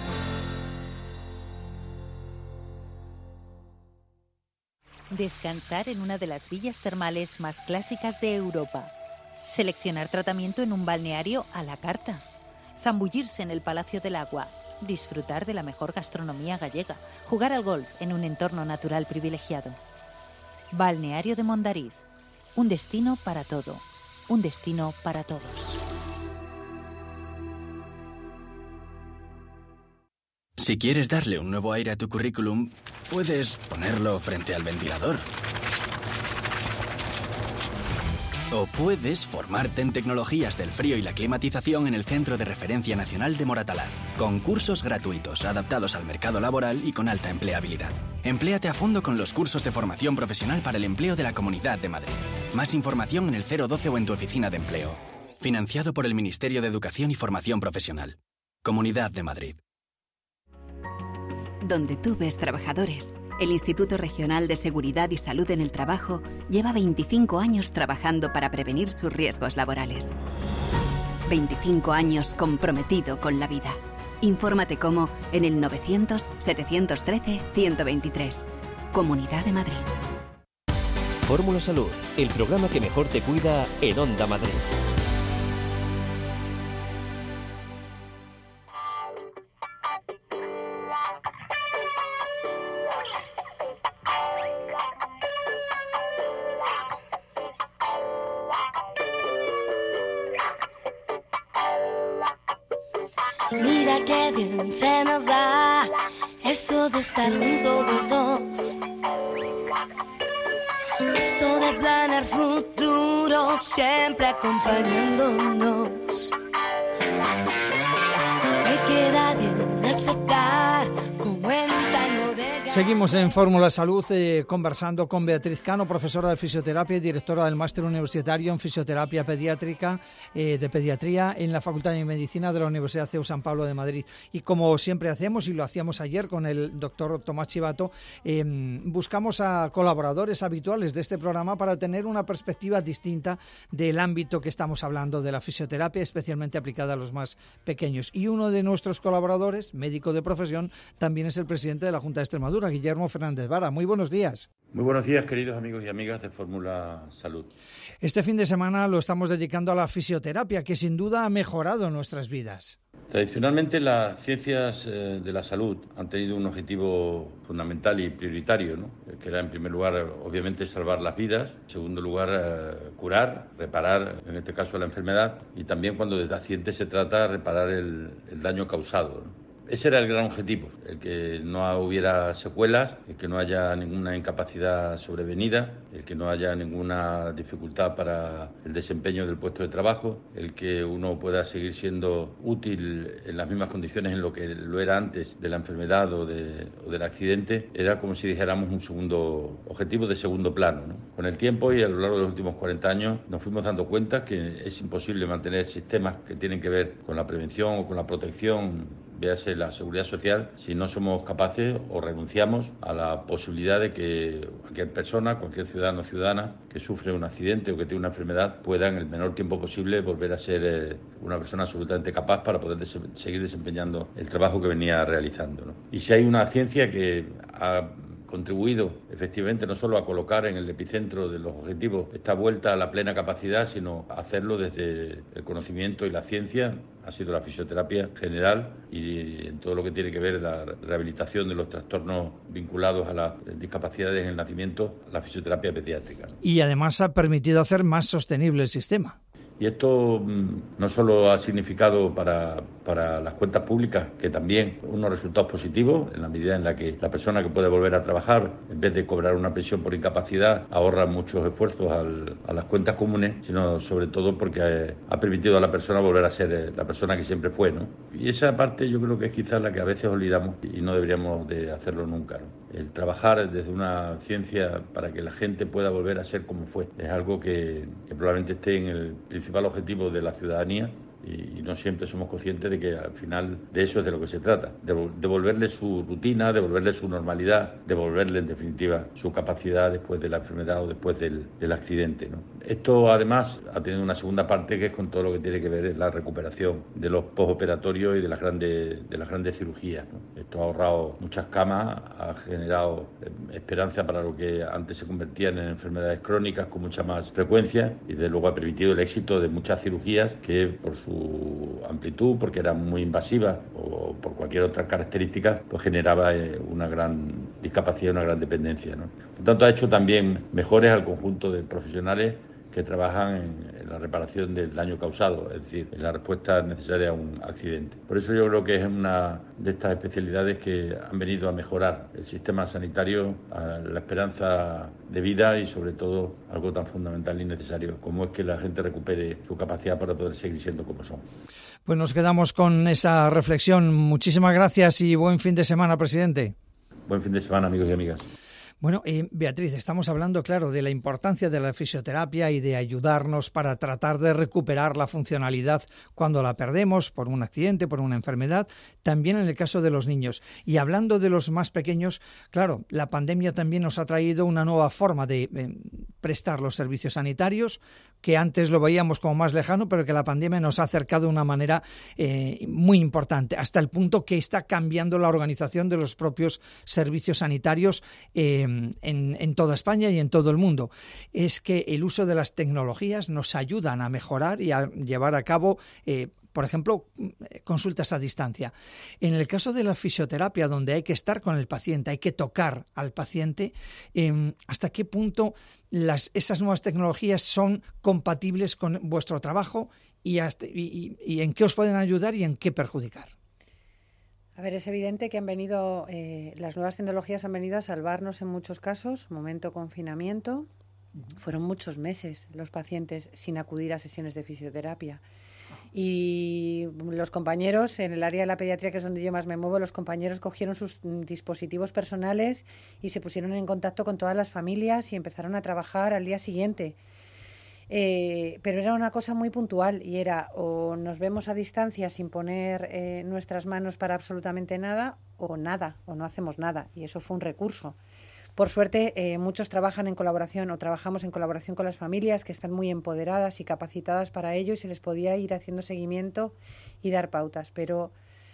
Descansar en una de las villas termales más clásicas de Europa. Seleccionar tratamiento en un balneario a la carta. Zambullirse en el Palacio del Agua. Disfrutar de la mejor gastronomía gallega. Jugar al golf en un entorno natural privilegiado. Balneario de Mondariz. Un destino para todo. Un destino para todos. Si quieres darle un nuevo aire a tu currículum, puedes ponerlo frente al ventilador O puedes formarte en tecnologías del frío y la climatización en el Centro de Referencia Nacional de Moratalaz, con cursos gratuitos adaptados al mercado laboral y con alta empleabilidad. Empléate a fondo con los cursos de formación profesional para el empleo de la Comunidad de Madrid. Más información en el 012 o en tu oficina de empleo. Financiado por el Ministerio de Educación y Formación Profesional. Comunidad de Madrid. Donde tú ves trabajadores, el Instituto Regional de Seguridad y Salud en el Trabajo lleva 25 años trabajando para prevenir sus riesgos laborales. 25 años comprometido con la vida. Infórmate cómo en el 900-713-123. Comunidad de Madrid. Fórmula Salud, el programa que mejor te cuida en Onda Madrid. Mira qué bien se nos da eso de estar juntos los dos. Esto de planear futuro siempre acompañándonos. Me queda bien aceptar como en un tango de... Seguimos en Fórmula Salud conversando con Beatriz Cano, profesora de fisioterapia y directora del máster universitario en fisioterapia pediátrica de pediatría en la Facultad de Medicina de la Universidad CEU San Pablo de Madrid. Y como siempre hacemos, y lo hacíamos ayer con el doctor Tomás Chivato, buscamos a colaboradores habituales de este programa para tener una perspectiva distinta del ámbito que estamos hablando de la fisioterapia, especialmente aplicada a los más pequeños. Y uno de nuestros colaboradores, médico de profesión, también es el presidente de la Junta de Extremadura, Guillermo Fernández Vara. Muy buenos días. Muy buenos días, queridos amigos y amigas de Fórmula Salud. Este fin de semana lo estamos dedicando a la fisioterapia, que sin duda ha mejorado nuestras vidas. Tradicionalmente las ciencias de la salud han tenido un objetivo fundamental y prioritario, ¿no? Que era, en primer lugar, obviamente, salvar las vidas, en segundo lugar, curar, reparar, en este caso, la enfermedad, y también, cuando de accidente se trata, reparar el daño causado, ¿no? Ese era el gran objetivo, el que no hubiera secuelas, el que no haya ninguna incapacidad sobrevenida, el que no haya ninguna dificultad para el desempeño del puesto de trabajo, el que uno pueda seguir siendo útil en las mismas condiciones en lo que lo era antes de la enfermedad o del accidente. Era como si dijéramos un segundo objetivo de segundo plano, ¿no? Con el tiempo y a lo largo de los últimos 40 años nos fuimos dando cuenta que es imposible mantener sistemas que tienen que ver con la prevención o con la protección, véase la seguridad social, si no somos capaces o renunciamos a la posibilidad de que cualquier persona, cualquier ciudadano o ciudadana que sufre un accidente o que tiene una enfermedad pueda en el menor tiempo posible volver a ser una persona absolutamente capaz para poder seguir desempeñando el trabajo que venía realizando, ¿no? Y si hay una ciencia que ha contribuido efectivamente no solo a colocar en el epicentro de los objetivos esta vuelta a la plena capacidad, sino a hacerlo desde el conocimiento y la ciencia, ha sido la fisioterapia general, y en todo lo que tiene que ver la rehabilitación de los trastornos vinculados a las discapacidades en el nacimiento, la fisioterapia pediátrica. Y además ha permitido hacer más sostenible el sistema. Y esto no solo ha significado para las cuentas públicas, que también unos resultados positivos, en la medida en la que la persona que puede volver a trabajar, en vez de cobrar una pensión por incapacidad, ahorra muchos esfuerzos a las cuentas comunes, sino sobre todo porque ha permitido a la persona volver a ser la persona que siempre fue, ¿no? Y esa parte yo creo que es quizás la que a veces olvidamos y no deberíamos de hacerlo nunca, ¿no? El trabajar desde una ciencia para que la gente pueda volver a ser como fue es algo que probablemente esté en el principal objetivo de la ciudadanía, y no siempre somos conscientes de que al final de eso es de lo que se trata, de devolverle su rutina, devolverle su normalidad, devolverle en definitiva su capacidad después de la enfermedad o después del accidente, ¿no? Esto además ha tenido una segunda parte, que es con todo lo que tiene que ver la recuperación de los postoperatorios y de las grandes cirugías, ¿no? Esto ha ahorrado muchas camas, ha generado esperanza para lo que antes se convertían en enfermedades crónicas con mucha más frecuencia, y desde luego ha permitido el éxito de muchas cirugías que, por su amplitud, porque era muy invasiva o por cualquier otra característica, pues generaba una gran discapacidad, una gran dependencia, ¿no? Por tanto, ha hecho también mejores al conjunto de profesionales que trabajan en la reparación del daño causado, es decir, en la respuesta necesaria a un accidente. Por eso yo creo que es una de estas especialidades que han venido a mejorar el sistema sanitario, a la esperanza de vida y sobre todo algo tan fundamental y necesario como es que la gente recupere su capacidad para poder seguir siendo como son. Pues nos quedamos con esa reflexión. Muchísimas gracias y buen fin de semana, presidente. Buen fin de semana, amigos y amigas. Bueno, Beatriz, estamos hablando, claro, de la importancia de la fisioterapia y de ayudarnos para tratar de recuperar la funcionalidad cuando la perdemos por un accidente, por una enfermedad, también en el caso de los niños. Y hablando de los más pequeños, claro, la pandemia también nos ha traído una nueva forma de prestar los servicios sanitarios, que antes lo veíamos como más lejano, pero que la pandemia nos ha acercado de una manera muy importante, hasta el punto que está cambiando la organización de los propios servicios sanitarios en toda España y en todo el mundo. Es que el uso de las tecnologías nos ayudan a mejorar y a llevar a cabo por ejemplo, consultas a distancia. En el caso de la fisioterapia, donde hay que estar con el paciente, hay que tocar al paciente, ¿hasta qué punto esas nuevas tecnologías son compatibles con vuestro trabajo y en qué os pueden ayudar y en qué perjudicar? A ver, es evidente que las nuevas tecnologías han venido a salvarnos en muchos casos. Momento confinamiento, fueron muchos meses los pacientes sin acudir a sesiones de fisioterapia. Y los compañeros, en el área de la pediatría, que es donde yo más me muevo, los compañeros cogieron sus dispositivos personales y se pusieron en contacto con todas las familias y empezaron a trabajar al día siguiente. Pero era una cosa muy puntual y era o nos vemos a distancia sin poner nuestras manos para absolutamente nada, o no hacemos nada. Y eso fue un recurso. Por suerte, muchos trabajan en colaboración o trabajamos en colaboración con las familias que están muy empoderadas y capacitadas para ello y se les podía ir haciendo seguimiento y dar pautas. Pero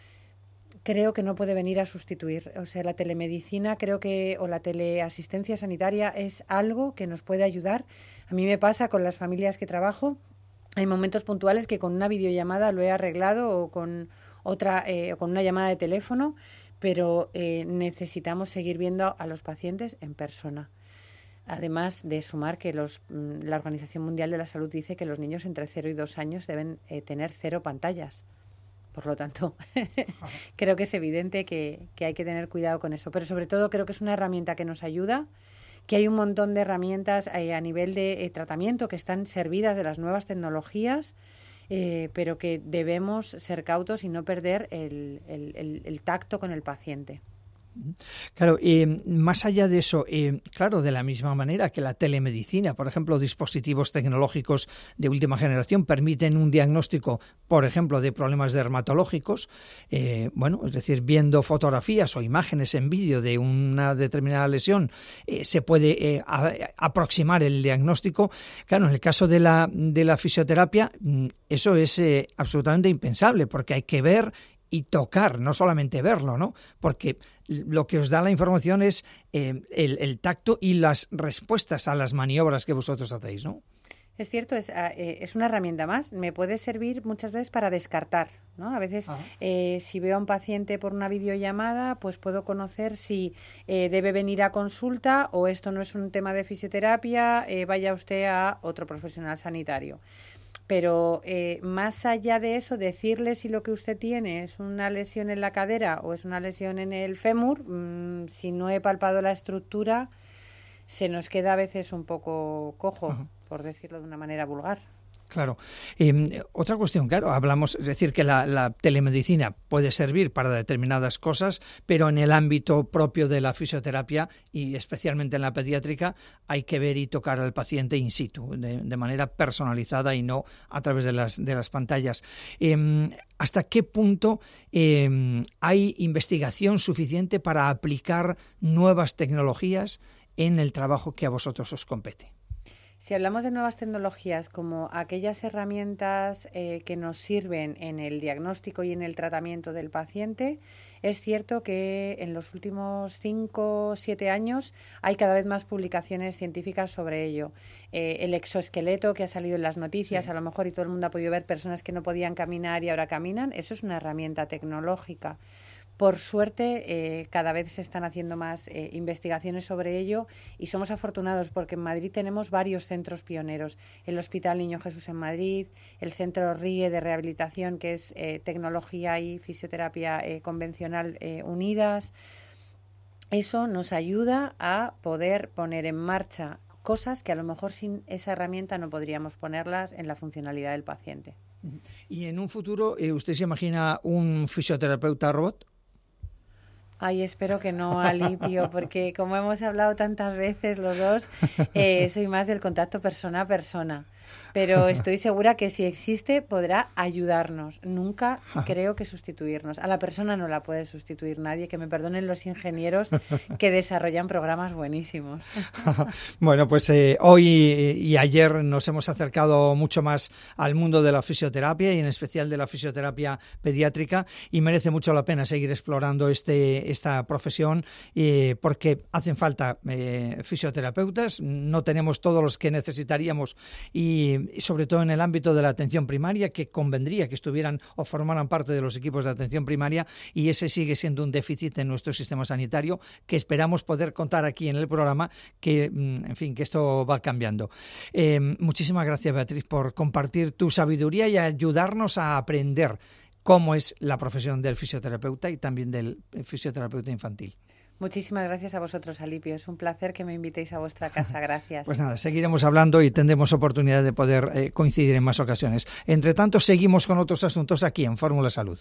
creo que no puede venir a sustituir. O sea, la telemedicina o la teleasistencia sanitaria es algo que nos puede ayudar. A mí me pasa con las familias que trabajo. Hay momentos puntuales que con una videollamada lo he arreglado o con una llamada de teléfono, pero necesitamos seguir viendo a los pacientes en persona. Además de sumar que la Organización Mundial de la Salud dice que los niños entre 0 y 2 años deben tener 0 pantallas. Por lo tanto, creo que es evidente que hay que tener cuidado con eso. Pero sobre todo creo que es una herramienta que nos ayuda, que hay un montón de herramientas a nivel de tratamiento que están servidas de las nuevas tecnologías, pero que debemos ser cautos y no perder el tacto con el paciente. Claro, más allá de eso, claro, de la misma manera que la telemedicina, por ejemplo, dispositivos tecnológicos de última generación permiten un diagnóstico, por ejemplo, de problemas dermatológicos, es decir, viendo fotografías o imágenes en vídeo de una determinada lesión, se puede aproximar el diagnóstico. Claro, en el caso de la fisioterapia, eso es absolutamente impensable, porque hay que ver y tocar, no solamente verlo, ¿no? Porque lo que os da la información es el tacto y las respuestas a las maniobras que vosotros hacéis, ¿no? Es cierto, es una herramienta más. Me puede servir muchas veces para descartar, ¿no? A veces, si veo a un paciente por una videollamada, pues puedo conocer si debe venir a consulta o esto no es un tema de fisioterapia, vaya usted a otro profesional sanitario. Pero más allá de eso, decirle si lo que usted tiene es una lesión en la cadera o es una lesión en el fémur, si no he palpado la estructura, se nos queda a veces un poco cojo, por decirlo de una manera vulgar. Claro. Otra cuestión, claro, hablamos, es decir, que la telemedicina puede servir para determinadas cosas, pero en el ámbito propio de la fisioterapia y especialmente en la pediátrica hay que ver y tocar al paciente in situ, de manera personalizada y no a través de las pantallas. ¿Hasta qué punto hay investigación suficiente para aplicar nuevas tecnologías en el trabajo que a vosotros os compete? Si hablamos de nuevas tecnologías como aquellas herramientas que nos sirven en el diagnóstico y en el tratamiento del paciente, es cierto que en los últimos 5 o 7 años hay cada vez más publicaciones científicas sobre ello. El exoesqueleto que ha salido en las noticias, sí, a lo mejor, y todo el mundo ha podido ver personas que no podían caminar y ahora caminan, eso es una herramienta tecnológica. Por suerte, cada vez se están haciendo más investigaciones sobre ello y somos afortunados porque en Madrid tenemos varios centros pioneros. El Hospital Niño Jesús en Madrid, el Centro RIE de Rehabilitación, que es tecnología y fisioterapia convencional unidas. Eso nos ayuda a poder poner en marcha cosas que a lo mejor sin esa herramienta no podríamos ponerlas en la funcionalidad del paciente. ¿Y en un futuro usted se imagina un fisioterapeuta robot? Ay, espero que no, Alipio, porque como hemos hablado tantas veces los dos, soy más del contacto persona a persona. Pero estoy segura que si existe podrá ayudarnos. Nunca creo que sustituirnos. A la persona no la puede sustituir nadie. Que me perdonen los ingenieros que desarrollan programas buenísimos. Bueno, pues hoy y ayer nos hemos acercado mucho más al mundo de la fisioterapia y en especial de la fisioterapia pediátrica, y merece mucho la pena seguir explorando esta profesión porque hacen falta fisioterapeutas. No tenemos todos los que necesitaríamos y sobre todo en el ámbito de la atención primaria, que convendría que estuvieran o formaran parte de los equipos de atención primaria, y ese sigue siendo un déficit en nuestro sistema sanitario que esperamos poder contar aquí en el programa, que en fin, que esto va cambiando. Muchísimas gracias, Beatriz, por compartir tu sabiduría y ayudarnos a aprender cómo es la profesión del fisioterapeuta y también del fisioterapeuta infantil. Muchísimas gracias a vosotros, Alipio. Es un placer que me invitéis a vuestra casa. Gracias. Pues nada, seguiremos hablando y tendremos oportunidad de poder coincidir en más ocasiones. Entre tanto, seguimos con otros asuntos aquí en Fórmula Salud.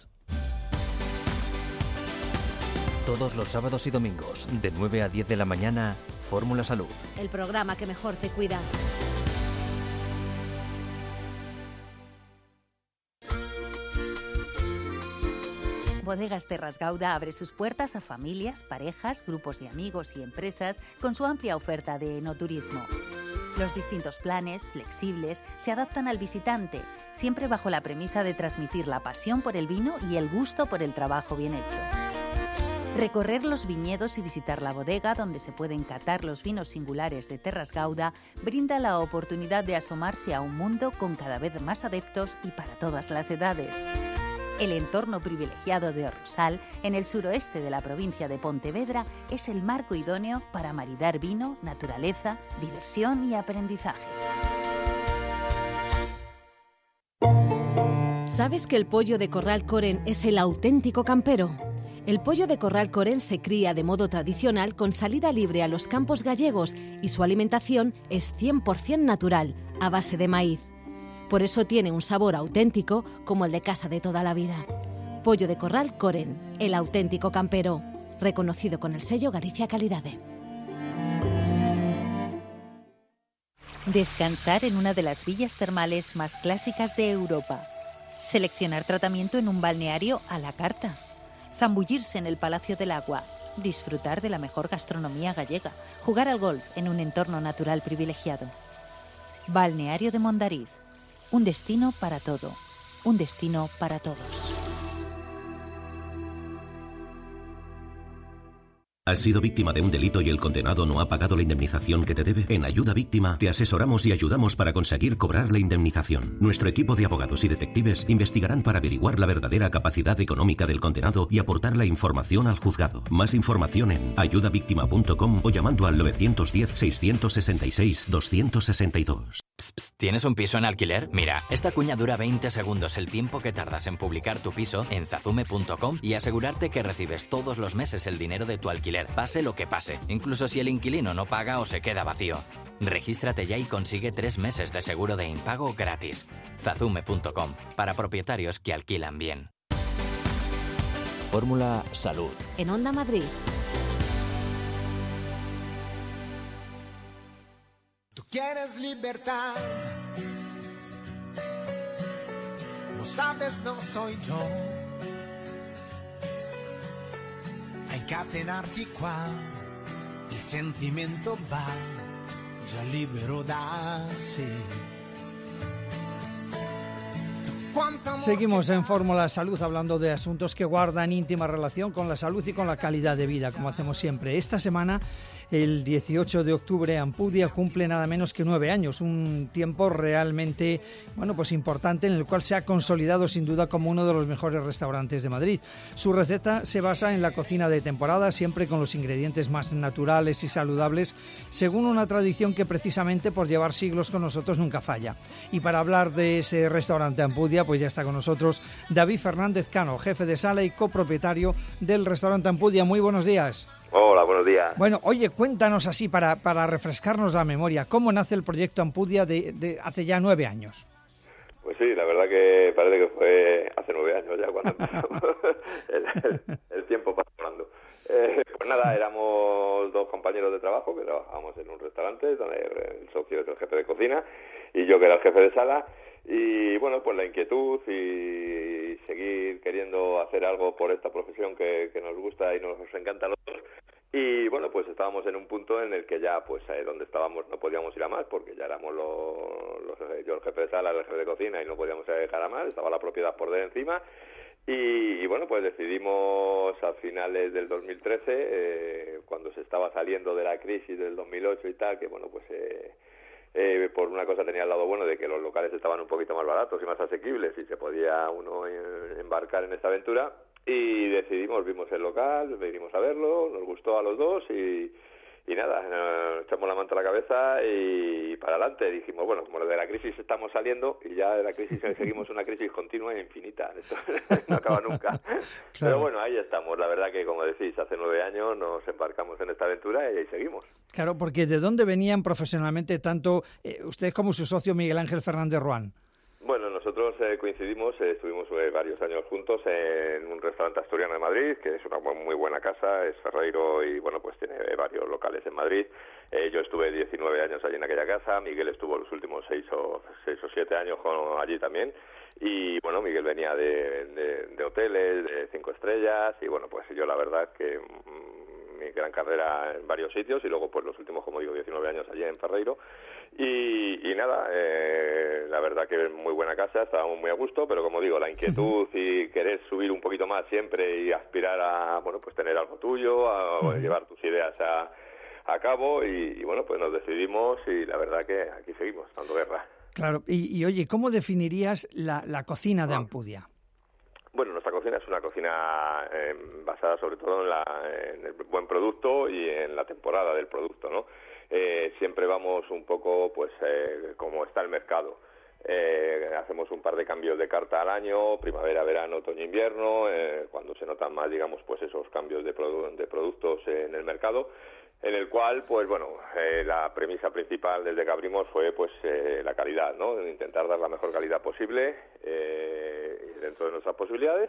Todos los sábados y domingos, de 9 a 10 de la mañana, Fórmula Salud. El programa que mejor te cuida. Bodegas Terras Gauda abre sus puertas a familias, parejas, grupos de amigos y empresas con su amplia oferta de enoturismo. Los distintos planes, flexibles, se adaptan al visitante, siempre bajo la premisa de transmitir la pasión por el vino y el gusto por el trabajo bien hecho. Recorrer los viñedos y visitar la bodega donde se pueden catar los vinos singulares de Terras Gauda brinda la oportunidad de asomarse a un mundo con cada vez más adeptos y para todas las edades. El entorno privilegiado de Orrosal, en el suroeste de la provincia de Pontevedra, es el marco idóneo para maridar vino, naturaleza, diversión y aprendizaje. ¿Sabes que el pollo de Corral Coren es el auténtico campero? El pollo de Corral Coren se cría de modo tradicional con salida libre a los campos gallegos y su alimentación es 100% natural, a base de maíz. Por eso tiene un sabor auténtico como el de casa de toda la vida. Pollo de Corral Coren, el auténtico campero, reconocido con el sello Galicia Calidade. Descansar en una de las villas termales más clásicas de Europa. Seleccionar tratamiento en un balneario a la carta. Zambullirse en el Palacio del Agua. Disfrutar de la mejor gastronomía gallega. Jugar al golf en un entorno natural privilegiado. Balneario de Mondariz. Un destino para todo. Un destino para todos. ¿Has sido víctima de un delito y el condenado no ha pagado la indemnización que te debe? En Ayuda Víctima te asesoramos y ayudamos para conseguir cobrar la indemnización. Nuestro equipo de abogados y detectives investigarán para averiguar la verdadera capacidad económica del condenado y aportar la información al juzgado. Más información en ayudavíctima.com o llamando al 910-666-262. ¿Tienes un piso en alquiler? Mira, esta cuña dura 20 segundos, el tiempo que tardas en publicar tu piso en zazume.com y asegurarte que recibes todos los meses el dinero de tu alquiler, pase lo que pase, incluso si el inquilino no paga o se queda vacío. Regístrate ya y consigue 3 meses de seguro de impago gratis. zazume.com, para propietarios que alquilan bien. Fórmula Salud. En Onda Madrid. Quieres libertad, lo sabes, no soy yo. A incatenarti qua, il sentimento va già libero da sé. Seguimos en Fórmula Salud hablando de asuntos que guardan íntima relación con la salud y con la calidad de vida, como hacemos siempre. Esta semana el 18 de octubre Ampudia cumple nada menos que 9 años, un tiempo realmente, pues importante, en el cual se ha consolidado sin duda como uno de los mejores restaurantes de Madrid. Su receta se basa en la cocina de temporada, siempre con los ingredientes más naturales y saludables, según una tradición que precisamente por llevar siglos con nosotros nunca falla. Y para hablar de ese restaurante Ampudia, pues ya está con nosotros David Fernández Cano, jefe de sala y copropietario del restaurante Ampudia. Muy buenos días. Hola, buenos días. Bueno, oye, cuéntanos así para refrescarnos la memoria, ¿cómo nace el proyecto Ampudia de hace ya 9 años? Pues sí, la verdad que parece que fue hace 9 años ya cuando empezamos. el tiempo pasa volando. Pues nada, éramos 2 compañeros de trabajo que trabajábamos en un restaurante, donde el socio es el jefe de cocina y yo que era el jefe de sala. Y bueno, pues la inquietud y seguir queriendo hacer algo por esta profesión que nos gusta y nos encanta a los dos. Y bueno, pues estábamos en un punto en el que ya, pues donde estábamos no podíamos ir a más, porque ya éramos yo el jefe de sala, el jefe de cocina, y no podíamos dejar a más, estaba la propiedad por de encima. Y bueno, pues decidimos a finales del 2013, cuando se estaba saliendo de la crisis del 2008 y tal, que bueno, pues por una cosa tenía el lado bueno de que los locales estaban un poquito más baratos y más asequibles y se podía uno embarcar en esta aventura, y vimos el local, vinimos a verlo, nos gustó a los dos y nada, nos echamos la manta a la cabeza y para adelante. Dijimos, bueno, como de la crisis estamos saliendo y ya de la crisis seguimos una crisis continua e infinita, esto no acaba nunca. Claro. Pero bueno, ahí estamos, la verdad que como decís, hace 9 años nos embarcamos en esta aventura y ahí seguimos. Claro, porque ¿de dónde venían profesionalmente tanto usted como su socio Miguel Ángel Fernández Ruán? Bueno, nosotros coincidimos, estuvimos varios años juntos en un restaurante asturiano de Madrid, que es una muy buena casa, es Ferreiro y bueno, pues tiene varios locales en Madrid. Yo estuve 19 años allí en aquella casa, Miguel estuvo los últimos 6 o 7 años allí también. Y bueno, Miguel venía de hoteles, de 5 estrellas, y bueno, pues yo la verdad que mi gran carrera en varios sitios y luego pues los últimos, como digo, 19 años allí en Ferreiro. Y nada, la verdad que es muy buena casa, estábamos muy a gusto, pero como digo, la inquietud y querer subir un poquito más siempre y aspirar a, bueno, pues tener algo tuyo, a llevar tus ideas a cabo y bueno, pues nos decidimos y la verdad que aquí seguimos, dando guerra. Claro, y oye, ¿cómo definirías la cocina de Ampudia? Bueno, nuestra cocina es una cocina basada sobre todo en el buen producto y en la temporada del producto, ¿no? Siempre vamos un poco, pues, como está el mercado. Hacemos un par de cambios de carta al año, primavera, verano, otoño, invierno, cuando se notan más, digamos, pues esos cambios de productos en el mercado, en el cual, pues bueno, la premisa principal desde que abrimos fue, pues, la calidad, ¿no? Intentar dar la mejor calidad posible dentro de nuestras posibilidades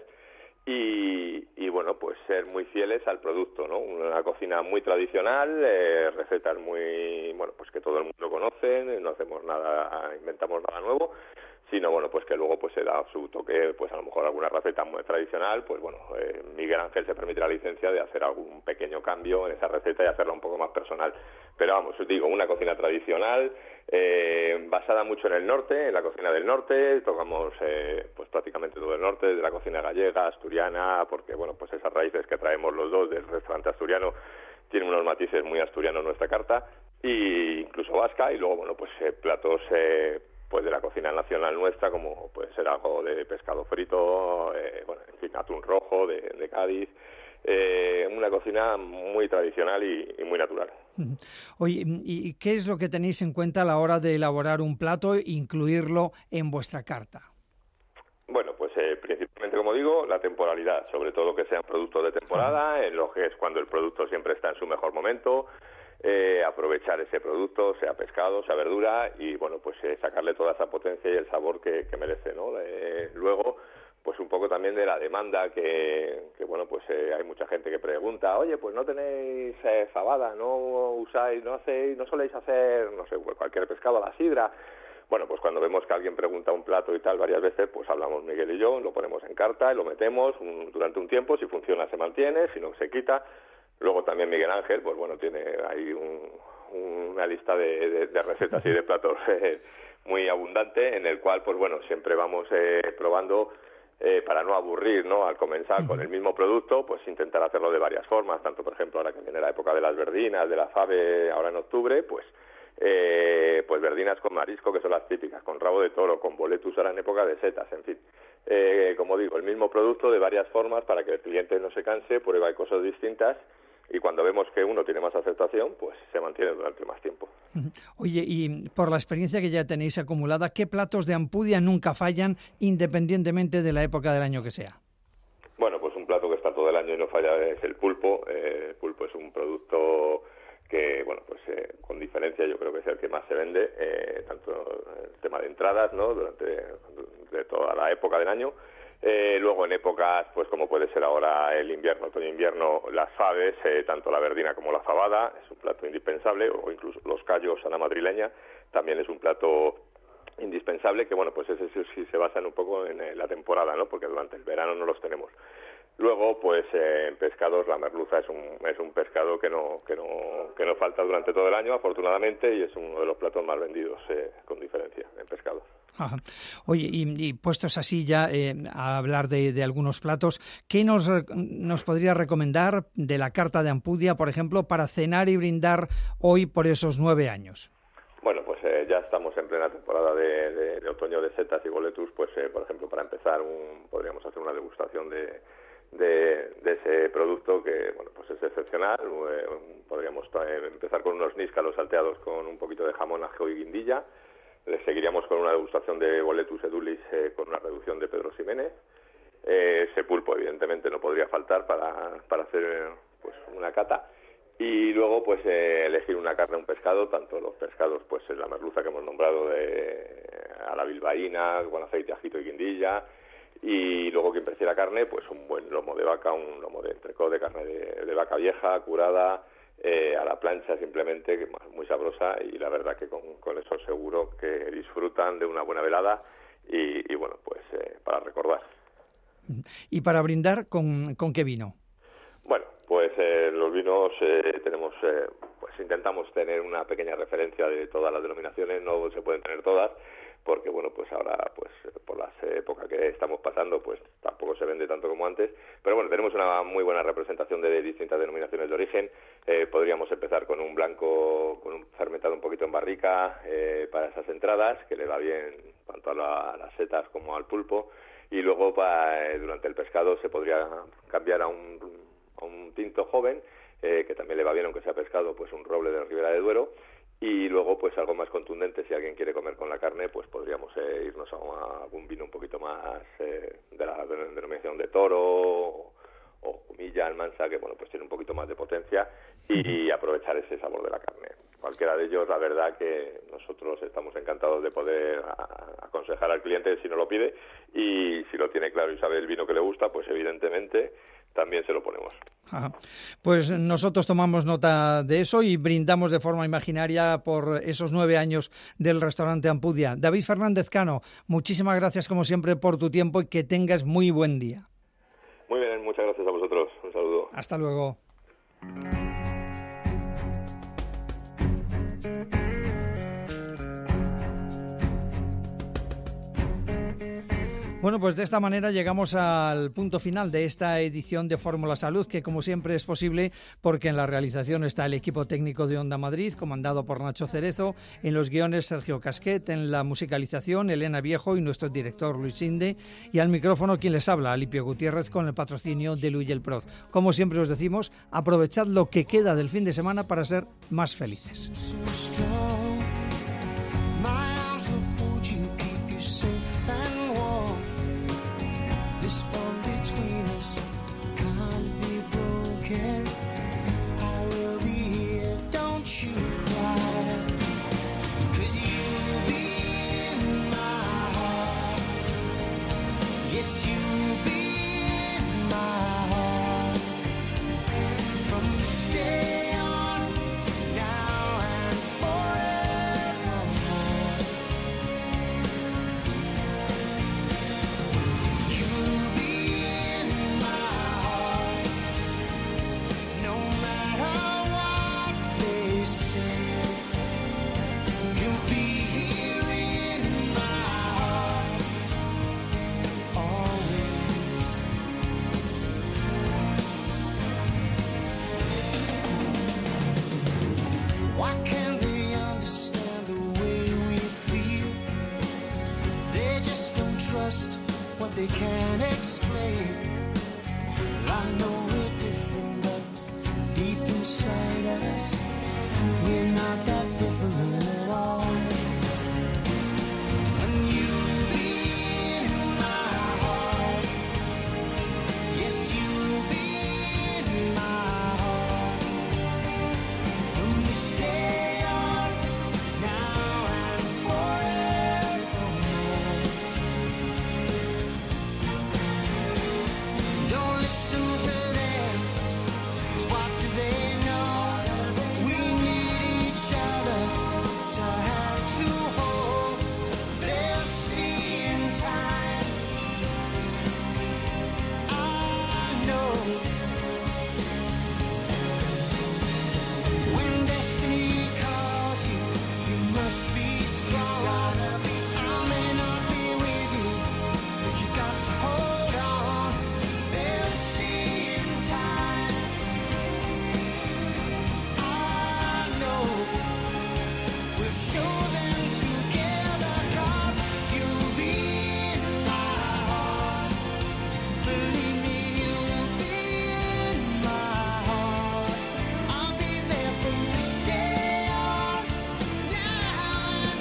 y bueno, pues ser muy fieles al producto, ¿no? Una cocina muy tradicional, recetas muy, bueno, pues que todo el mundo conoce, no hacemos nada, inventamos nada nuevo, sino bueno, pues que luego pues se da su toque, pues a lo mejor alguna receta muy tradicional, pues bueno, Miguel Ángel se permite la licencia de hacer algún pequeño cambio en esa receta y hacerla un poco más personal. Pero vamos, os digo, una cocina tradicional, basada mucho en el norte, en la cocina del norte, tocamos pues prácticamente todo el norte, de la cocina gallega, asturiana, porque bueno, pues esas raíces que traemos los dos del restaurante asturiano tienen unos matices muy asturianos en nuestra carta, e incluso vasca, y luego bueno, pues platos pues de la cocina nacional nuestra, como puede ser algo de pescado frito, bueno, en fin, atún rojo de Cádiz, una cocina muy tradicional y muy natural. Oye, ¿y qué es lo que tenéis en cuenta a la hora de elaborar un plato e incluirlo en vuestra carta? Bueno, pues principalmente, como digo, la temporalidad, sobre todo que sean productos de temporada, en lo que es cuando el producto siempre está en su mejor momento, aprovechar ese producto, sea pescado, sea verdura, y bueno, pues sacarle toda esa potencia y el sabor que merece, ¿no? Luego, pues un poco también de la demanda que bueno, pues hay mucha gente que pregunta, oye, pues no tenéis fabada, no usáis, no soléis hacer, no sé, cualquier pescado a la sidra. Bueno, pues cuando vemos que alguien pregunta un plato y tal varias veces, pues hablamos Miguel y yo, lo ponemos en carta y lo metemos durante un tiempo, si funciona se mantiene, si no se quita. Luego también Miguel Ángel, pues bueno, tiene ahí una lista de recetas y de platos muy abundante, en el cual, pues bueno, siempre vamos probando para no aburrir, ¿no? Al comenzar con el mismo producto, pues intentar hacerlo de varias formas, tanto por ejemplo ahora que viene la época de las verdinas, de la fave, ahora en octubre, pues verdinas con marisco, que son las típicas, con rabo de toro, con boletus ahora en época de setas, en fin. Como digo, el mismo producto de varias formas para que el cliente no se canse, prueba cosas distintas, y cuando vemos que uno tiene más aceptación, pues se mantiene durante más tiempo. Oye, y por la experiencia que ya tenéis acumulada, ¿qué platos de Ampudia nunca fallan, independientemente de la época del año que sea? Bueno, pues un plato que está todo el año y no falla es el pulpo. El pulpo es un producto que, bueno, pues con diferencia yo creo que es el que más se vende, tanto el tema de entradas, ¿no?, durante toda la época del año. Luego en épocas, pues como puede ser ahora el invierno, otoño-invierno, las faves, tanto la verdina como la fabada, es un plato indispensable, o incluso los callos a la madrileña, también es un plato indispensable, que bueno, pues ese sí se basa un poco en la temporada, ¿no?, porque durante el verano no los tenemos. Luego, pues en pescados, la merluza es un pescado que no falta durante todo el año, afortunadamente, y es uno de los platos más vendidos, con diferencia, en pescado. Ajá. Oye, y puestos así ya a hablar de algunos platos, ¿qué nos podría recomendar de la carta de Ampudia, por ejemplo, para cenar y brindar hoy por esos 9 años? Bueno, pues ya estamos en plena temporada de otoño de setas y boletus, pues por ejemplo, para empezar podríamos hacer una degustación de ese producto que, bueno, pues es excepcional. Podríamos empezar con unos níscalos salteados con un poquito de jamón, ajo y guindilla. Le seguiríamos con una degustación de boletus edulis con una reducción de Pedro Ximénez. Ese pulpo, evidentemente, no podría faltar para hacer pues una cata. Y luego, pues elegir una carne, un pescado, tanto los pescados, pues la merluza que hemos nombrado a la bilbaína, con aceite, ajito y guindilla. Y luego, quien prefiera carne, pues un buen lomo de vaca, un lomo de entrecot de carne de vaca vieja, curada, a la plancha simplemente, que es muy sabrosa, y la verdad que con eso seguro que disfrutan de una buena velada y bueno, pues para recordar. ¿Y para brindar con qué vino? Bueno, pues los vinos tenemos, pues intentamos tener una pequeña referencia de todas las denominaciones, no se pueden tener todas, porque bueno, pues ahora, pues por las épocas que estamos pasando, pues tampoco se vende tanto como antes, pero bueno, tenemos una muy buena representación de distintas denominaciones de origen. Podríamos empezar con un blanco, con un fermentado un poquito en barrica, para esas entradas, que le va bien tanto a las setas como al pulpo, y luego durante el pescado se podría cambiar a un tinto joven, que también le va bien, aunque sea pescado, pues un roble de Ribera de Duero. Y luego, pues algo más contundente, si alguien quiere comer con la carne, pues podríamos irnos a algún vino un poquito más de la denominación de Toro o Humilla, Almansa, que bueno, pues tiene un poquito más de potencia, y aprovechar ese sabor de la carne. Cualquiera de ellos, la verdad que nosotros estamos encantados de poder aconsejar al cliente si no lo pide, y si lo tiene claro y sabe el vino que le gusta, pues evidentemente también se lo ponemos. Ajá. Pues nosotros tomamos nota de eso y brindamos de forma imaginaria por esos 9 años del restaurante Ampudia. David Fernández Cano, muchísimas gracias como siempre por tu tiempo y que tengas muy buen día. Muy bien, muchas gracias a vosotros. Un saludo. Hasta luego. Bueno, pues de esta manera llegamos al punto final de esta edición de Fórmula Salud, que como siempre es posible porque en la realización está el equipo técnico de Onda Madrid, comandado por Nacho Cerezo, en los guiones Sergio Casquet, en la musicalización Elena Viejo y nuestro director Luis Inde, y al micrófono quien les habla, Alipio Gutiérrez, con el patrocinio de Luyel Proz. Como siempre os decimos, aprovechad lo que queda del fin de semana para ser más felices. From this day on, now and forever. just what they can't explain. Well, I know we're different, but deep inside us, we're not that different at all. And you'll be in my heart. Yes, you'll be in my heart. From this day on, now and forevermore. Don't listen to them, 'cause what do they know? We need each other to have to hold. They'll see in time. I know when destiny calls you, you must be strong. I may not be with you, but you got to hold on. They'll see in time. I know we'll show them together, 'cause you'll be in my heart. Believe me, you'll be in my heart. I'll be there from this day on, now and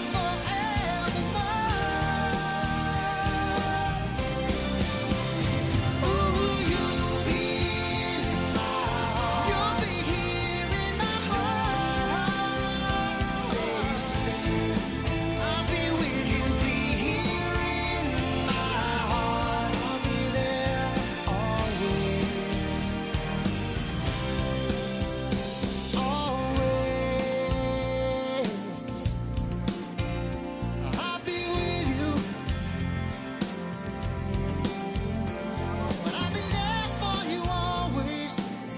forevermore. Ooh, you'll be in my heart. You'll be here in my heart. They say I'll be with you, be here in my heart. I'll be there always, always. I'll be with you, but I'll be there for you always,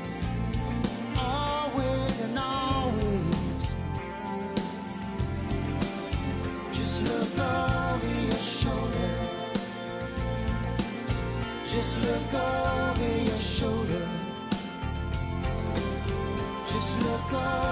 always and always. Just look over your shoulder. Just look over your shoulder. Just look over